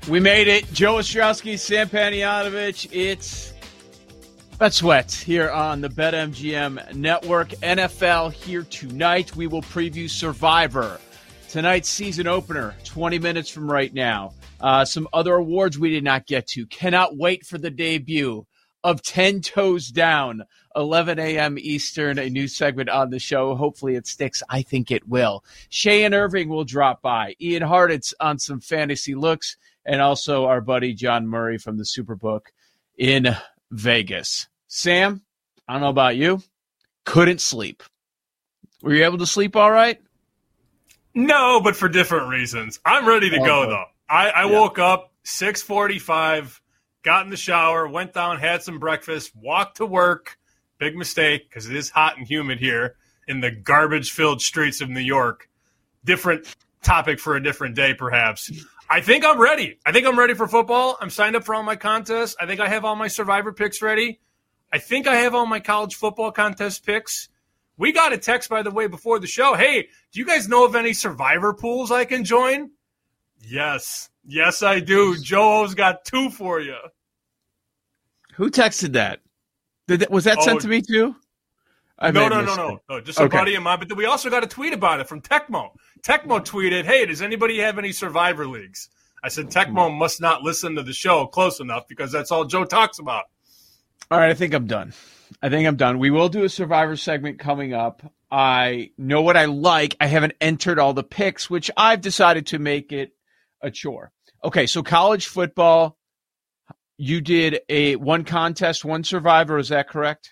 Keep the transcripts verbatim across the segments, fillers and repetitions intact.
We made it. Joe Ostrowski, Sam Panayotovich. It's Bet Sweat here on the BetMGM Network. N F L here tonight. We will preview Survivor, tonight's season opener, twenty minutes from right now. Uh, some other awards we did not get to. Cannot wait for the debut of ten Toes Down, eleven a.m. Eastern, a new segment on the show. Hopefully it sticks. I think it will. Cheyenne Irving will drop by. Ian Hartitz on some fantasy looks, and also our buddy John Murray from the Superbook in Vegas. Sam, I don't know about you, couldn't sleep. Were you able to sleep all right? No, but for different reasons. I'm ready to oh, go, though. I, I yeah. woke up six forty-five, got in the shower, went down, had some breakfast, walked to work. Big mistake, because it is hot and humid here in the garbage-filled streets of New York. Different topic for a different day, perhaps. I think I'm ready. I think I'm ready for football. I'm signed up for all my contests. I think I have all my Survivor picks ready. I think I have all my college football contest picks. We got a text, by the way, before the show. Hey, do you guys know of any Survivor pools I can join? Yes. Yes, I do. Joe's got two for you. Who texted that? Did that was that oh, sent to me too? I no, no, no, no, no. Just a okay. buddy of mine. But we also got a tweet about it from Tecmo. Tecmo tweeted, hey, does anybody have any Survivor leagues? I said, Tecmo must not listen to the show close enough because that's all Joe talks about. All right, I think I'm done. I think I'm done. We will do a Survivor segment coming up. I know what I like. I haven't entered all the picks, which I've decided to make it a chore. Okay, so college football, you did a one contest, one Survivor. Is that correct?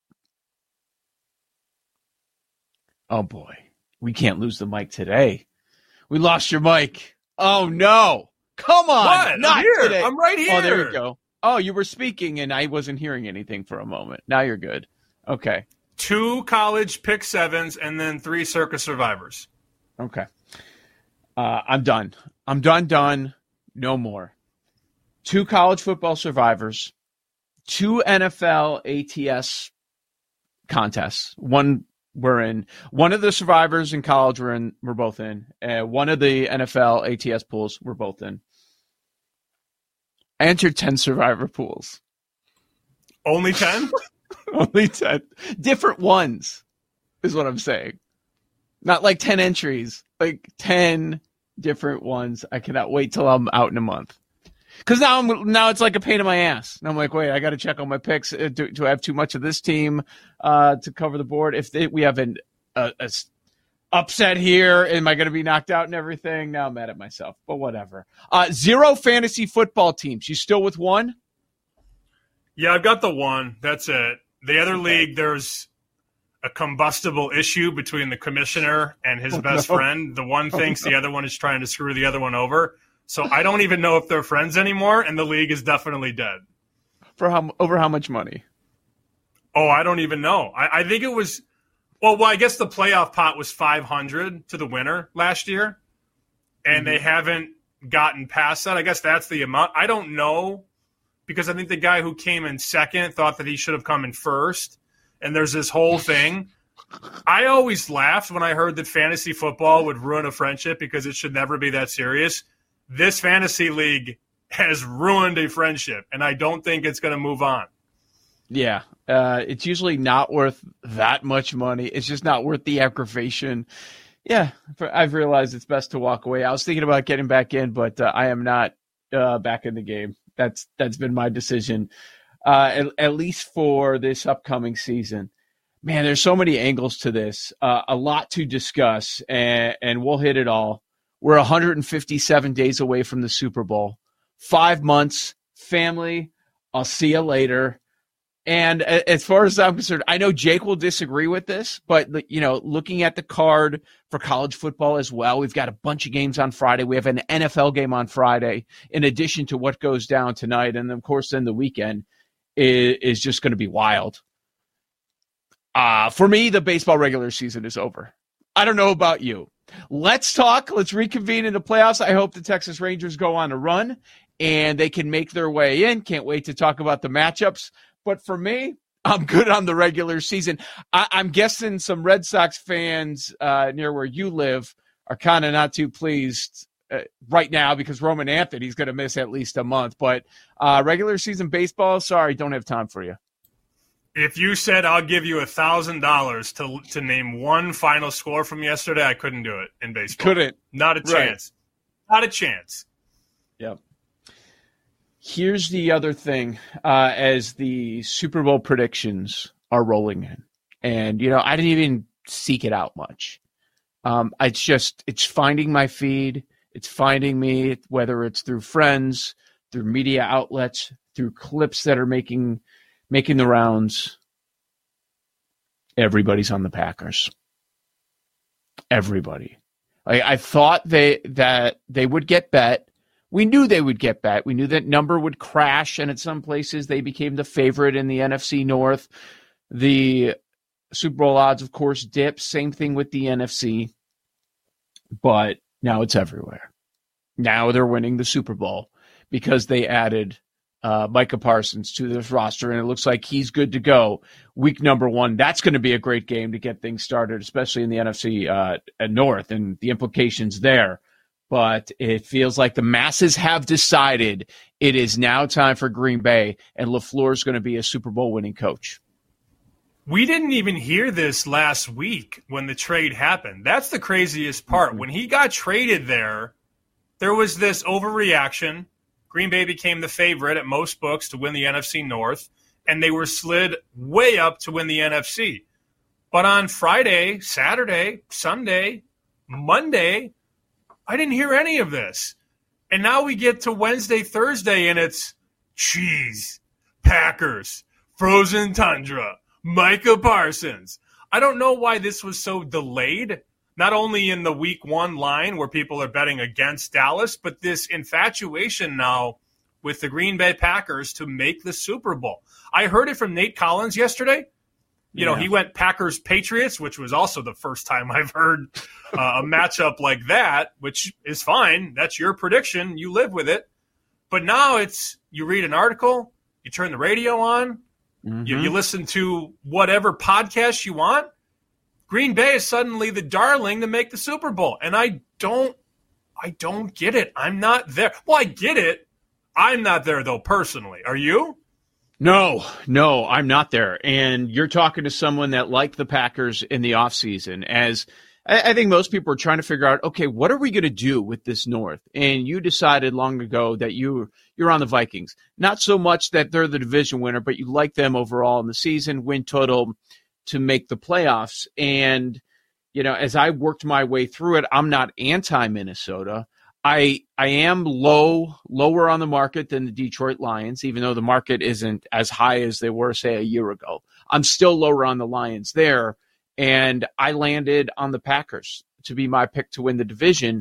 Oh, boy. We can't lose the mic today. We lost your mic. Oh, no. Come on. What? Not I'm here. today. I'm right here. Oh, there you go. Oh, you were speaking, and I wasn't hearing anything for a moment. Now you're good. Okay. Two college pick sevens and then three Circus Survivors. Okay. Uh, I'm done. I'm done, done. No more. Two college football Survivors, two N F L A T S contests. One we're in. One of the Survivors in college we're in. We're both in. Uh, one of the N F L A T S pools we're both in. I entered ten Survivor pools. Only ten? Only ten. Different ones is what I'm saying. Not like ten entries. Like ten different ones. I cannot wait till I'm out in a month. Because now I'm now it's like a pain in my ass. And I'm like, wait, I got to check on my picks. Do, do I have too much of this team uh, to cover the board? If they, we have an a, a upset here, am I going to be knocked out and everything? Now I'm mad at myself, but whatever. Uh, zero fantasy football teams. You still with one? Yeah, I've got the one. That's it. The other league, there's a combustible issue between the commissioner and his oh, best no. friend. The one oh, thinks no. the other one is trying to screw the other one over. So I don't even know if they're friends anymore, and the league is definitely dead. For how over how much money? Oh, I don't even know. I, I think it was well, well, I guess the playoff pot was five hundred to the winner last year, and mm-hmm. they haven't gotten past that. I guess that's the amount. I don't know because I think the guy who came in second thought that he should have come in first, and there's this whole thing. I always laughed when I heard that fantasy football would ruin a friendship because it should never be that serious. This fantasy league has ruined a friendship, and I don't think it's going to move on. Yeah, uh, it's usually not worth that much money. It's just not worth the aggravation. Yeah, I've realized it's best to walk away. I was thinking about getting back in, but uh, I am not uh, back in the game. That's that's been my decision, uh, at, at least for this upcoming season. Man, there's so many angles to this, uh, a lot to discuss, and, and we'll hit it all. We're one hundred fifty-seven days away from the Super Bowl. Five months, family, I'll see you later. And as far as I'm concerned, I know Jake will disagree with this, but, you know, looking at the card for college football as well, we've got a bunch of games on Friday. We have an N F L game on Friday, in addition to what goes down tonight. And, of course, then the weekend is, is just going to be wild. Uh, for me, the baseball regular season is over. I don't know about you. Let's talk. Let's reconvene in the playoffs. I hope the Texas Rangers go on a run and they can make their way in. Can't wait to talk about the matchups. But for me, I'm good on the regular season. I, I'm guessing some Red Sox fans uh, near where you live are kind of not too pleased uh, right now because Roman Anthony's going to miss at least a month. But uh, regular season baseball, sorry, don't have time for you. If you said I'll give you a thousand dollars to to name one final score from yesterday, I couldn't do it in baseball. Couldn't. Not a chance. Right. Not a chance. Yep. Here's the other thing, uh, as the Super Bowl predictions are rolling in, and you know I didn't even seek it out much. Um, it's just it's finding my feed. It's finding me, whether it's through friends, through media outlets, through clips that are making. Making the rounds, everybody's on the Packers. Everybody. I, I thought they that they would get bet. We knew they would get bet. We knew that number would crash, and at some places they became the favorite in the N F C North. The Super Bowl odds, of course, dipped. Same thing with the N F C. But now it's everywhere. Now they're winning the Super Bowl because they added Uh, Micah Parsons to this roster, and it looks like he's good to go. Week number one, that's going to be a great game to get things started, especially in the N F C uh, North and the implications there. But it feels like the masses have decided it is now time for Green Bay, and LaFleur is going to be a Super Bowl winning coach. We didn't even hear this last week when the trade happened. That's the craziest part. Mm-hmm. When he got traded there, there was this overreaction. Green Bay became the favorite at most books to win the N F C North, and they were slid way up to win the N F C. But on Friday, Saturday, Sunday, Monday, I didn't hear any of this. And now we get to Wednesday, Thursday, and it's cheese, Packers, frozen tundra, Micah Parsons. I don't know why this was so delayed. Not only in the week one line where people are betting against Dallas, but this infatuation now with the Green Bay Packers to make the Super Bowl. I heard it from Nate Collins yesterday. You yeah. know, he went Packers-Patriots, which was also the first time I've heard uh, a matchup like that, which is fine. That's your prediction. You live with it. But now it's you read an article, you turn the radio on, mm-hmm. you, you listen to whatever podcast you want. Green Bay is suddenly the darling to make the Super Bowl. And I don't I don't get it. I'm not there. Well, I get it. I'm not there, though, personally. Are you? No, no, I'm not there. And you're talking to someone that liked the Packers in the offseason. As I, I think most people are trying to figure out, okay, what are we going to do with this North? And you decided long ago that you, you're on the Vikings. Not so much that they're the division winner, but you like them overall in the season, win total to make the playoffs. And, you know, as I worked my way through it, I'm not anti-Minnesota. I I am low, lower on the market than the Detroit Lions, even though the market isn't as high as they were, say, a year ago. I'm still lower on the Lions there, and I landed on the Packers to be my pick to win the division,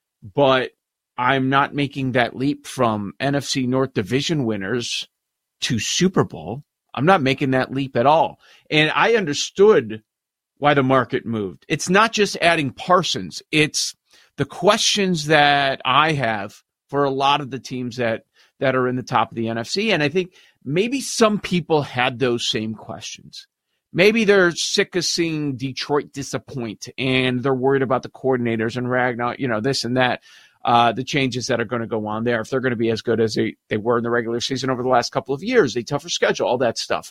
but I'm not making that leap from N F C North division winners to Super Bowl. I'm not making that leap at all. And I understood why the market moved. It's not just adding Parsons. It's the questions that I have for a lot of the teams that, that are in the top of the N F C. And I think maybe some people had those same questions. Maybe they're sick of seeing Detroit disappoint and they're worried about the coordinators and Ragnar, you know, this and that. Uh, the changes that are going to go on there, if they're going to be as good as they, they were in the regular season over the last couple of years, a tougher schedule, all that stuff.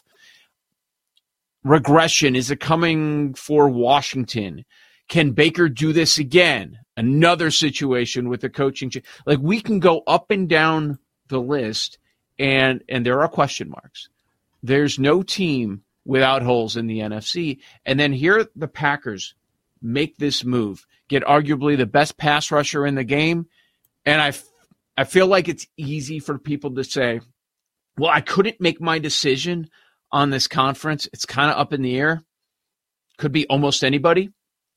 Regression, is it coming for Washington? Can Baker do this again? Another situation with the coaching. Like, we can go up and down the list, and and there are question marks. There's no team without holes in the N F C. And then here the Packers make this move, get arguably the best pass rusher in the game. And I, I feel like it's easy for people to say, well, I couldn't make my decision on this conference. It's kind of up in the air. Could be almost anybody.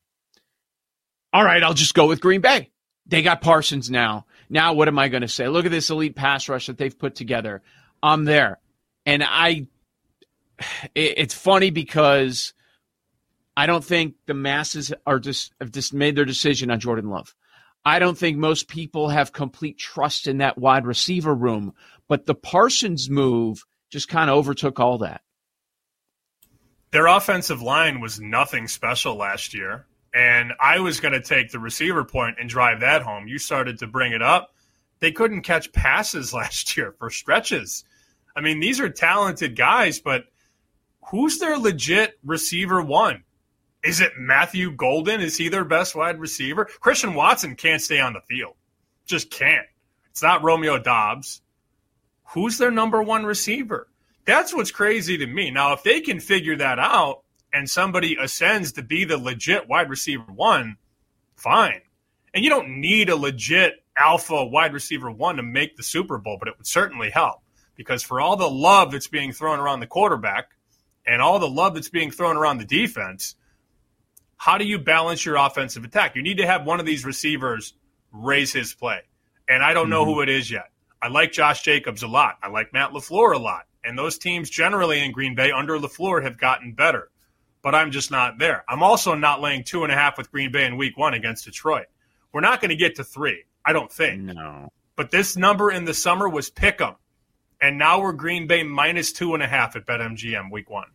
All right, I'll just go with Green Bay. They got Parsons now. Now what am I going to say? Look at this elite pass rush that they've put together. I'm there. And I, it's funny because I don't think the masses are just have just made their decision on Jordan Love. I don't think most people have complete trust in that wide receiver room, but the Parsons move just kind of overtook all that. Their offensive line was nothing special last year, And I was going to take the receiver point and drive that home. You started to bring it up. They couldn't catch passes last year for stretches. I mean, these are talented guys, but who's their legit receiver one? Is it Matthew Golden? Is he their best wide receiver? Christian Watson can't stay on the field. Just can't. It's not Romeo Doubs. Who's their number one receiver? That's what's crazy to me. Now, if they can figure that out and somebody ascends to be the legit wide receiver one, fine. And you don't need a legit alpha wide receiver one to make the Super Bowl, but it would certainly help. Because for all the love that's being thrown around the quarterback and all the love that's being thrown around the defense, how do you balance your offensive attack? You need to have one of these receivers raise his play. And I don't mm-hmm. know who it is yet. I like Josh Jacobs a lot. I like Matt LaFleur a lot. And those teams generally in Green Bay under LaFleur have gotten better. But I'm just not there. I'm also not laying two and a half with Green Bay in week one against Detroit. We're not going to get to three, I don't think. No. But this number in the summer was pick 'em. And now we're Green Bay minus two and a half at BetMGM week one.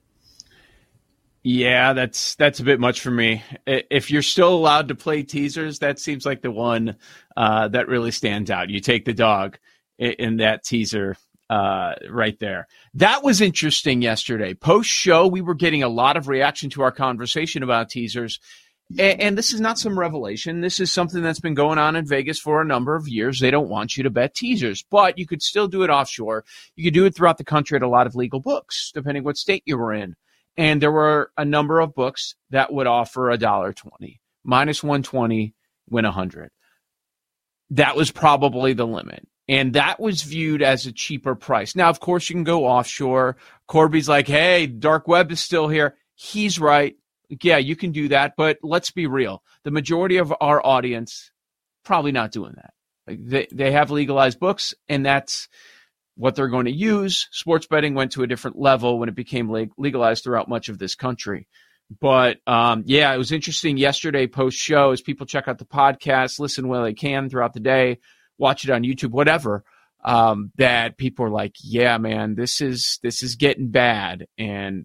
Yeah, that's that's a bit much for me. If you're still allowed to play teasers, that seems like the one uh, that really stands out. You take the dog in that teaser uh, right there. That was interesting yesterday. Post-show, we were getting a lot of reaction to our conversation about teasers. And, and this is not some revelation. This is something that's been going on in Vegas for a number of years. They don't want you to bet teasers, but you could still do it offshore. You could do it throughout the country at a lot of legal books, depending what state you were in. And there were a number of books that would offer one dollar twenty, minus one twenty, win one hundred. That was probably the limit. And that was viewed as a cheaper price. Now, of course, you can go offshore. Corby's like, hey, dark web is still here. He's right. Yeah, you can do that. But let's be real. The majority of our audience probably not doing that. Like they, they have legalized books, and that's what they're going to use. Sports betting went to a different level when it became legalized throughout much of this country. But, um, yeah, it was interesting yesterday post-show as people check out the podcast, listen while they can throughout the day, watch it on YouTube, whatever, um, that people are like, yeah, man, this is this is getting bad. And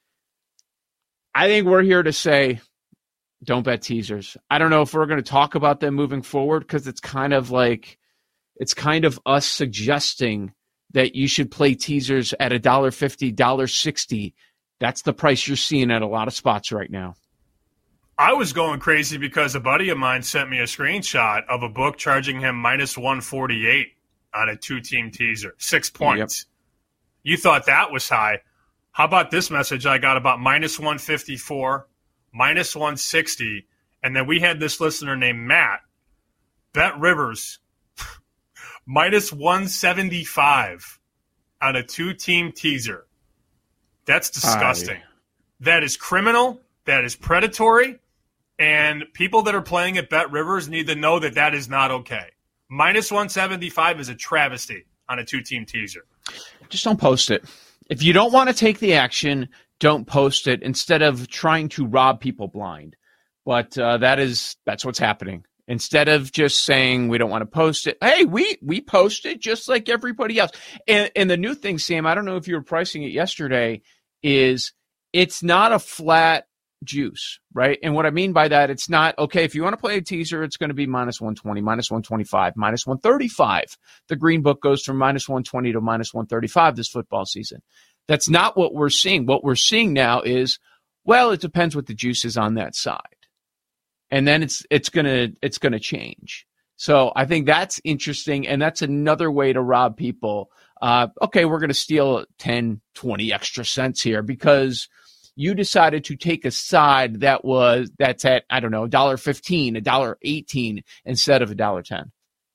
I think we're here to say don't bet teasers. I don't know if we're going to talk about them moving forward because it's kind of like it's kind of us suggesting that you should play teasers at one dollar fifty, one dollar sixty. That's the price you're seeing at a lot of spots right now. I was going crazy because a buddy of mine sent me a screenshot of a book charging him minus one forty-eight on a two-team teaser, six points. Yep. You thought that was high. How about this message I got about minus one fifty-four, minus one sixty, and then we had this listener named Matt, Bet Rivers, minus one seventy-five on a two-team teaser. That's disgusting. Aye. That is criminal. That is predatory. And people that are playing at Bet Rivers need to know that that is not okay. minus one seventy-five is a travesty on a two-team teaser. Just don't post it. If you don't want to take the action, don't post it instead of trying to rob people blind. But uh, that is that's what's happening. Instead of just saying we don't want to post it, hey, we we post it just like everybody else. And, and the new thing, Sam, I don't know if you were pricing it yesterday, is it's not a flat juice, right? And what I mean by that, it's not, okay, if you want to play a teaser, it's going to be minus one twenty, minus one twenty-five, minus one thirty-five. The green book goes from minus one twenty to minus one thirty-five this football season. That's not what we're seeing. What we're seeing now is, well, it depends what the juice is on that side. And then it's it's gonna it's gonna change. So I think that's interesting, and that's another way to rob people. Uh, okay, we're gonna steal ten, twenty extra cents here because you decided to take a side that was that's at I don't know one dollar fifteen, one dollar eighteen instead of one dollar ten.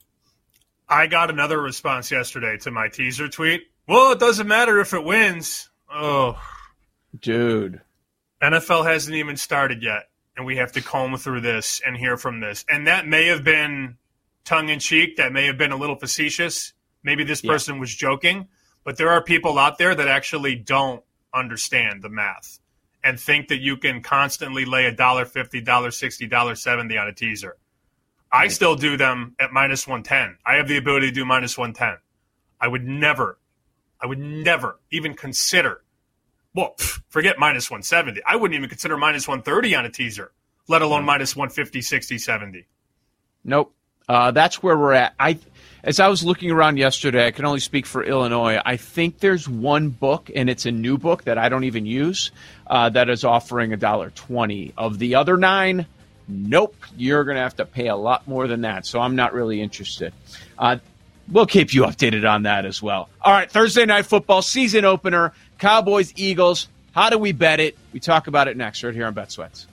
I got another response yesterday to my teaser tweet. Well, it doesn't matter if it wins. Oh, dude, N F L hasn't even started yet. And we have to comb through this and hear from this. And that may have been tongue-in-cheek. That may have been a little facetious. Maybe this person yeah. was joking. But there are people out there that actually don't understand the math and think that you can constantly lay one dollar fifty, one dollar sixty, one dollar seventy on a teaser. I still do them at minus one ten. I have the ability to do minus one ten. I would never, I would never even consider Well, pff, forget minus one seventy. I wouldn't even consider minus one thirty on a teaser, let alone minus one fifty, sixty, seventy. Nope. Uh, that's where we're at. I, as I was looking around yesterday, I can only speak for Illinois. I think there's one book, and it's a new book that I don't even use, uh, that is offering one dollar twenty. Of the other nine, nope, you're going to have to pay a lot more than that. So I'm not really interested. Uh, we'll keep you updated on that as well. All right, Thursday Night Football season opener, Cowboys, Eagles. How do we bet it? We talk about it next right here on Bet Sweats.